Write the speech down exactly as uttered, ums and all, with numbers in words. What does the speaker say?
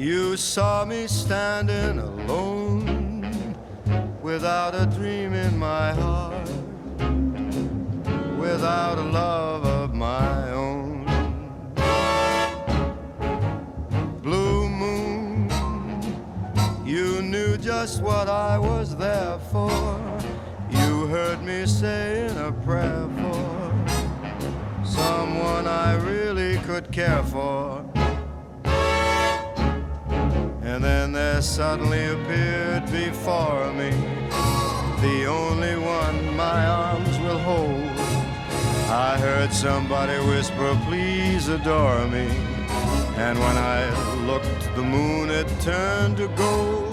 You saw me standing alone, without a dream in my heart, without a love of my own. Blue moon, you knew just what I was there for. You heard me saying a prayer for someone I really could care for. And then there suddenly appeared before me the only one my arms will hold. I heard somebody whisper, please adore me. And when I looked, the moon had turned to gold.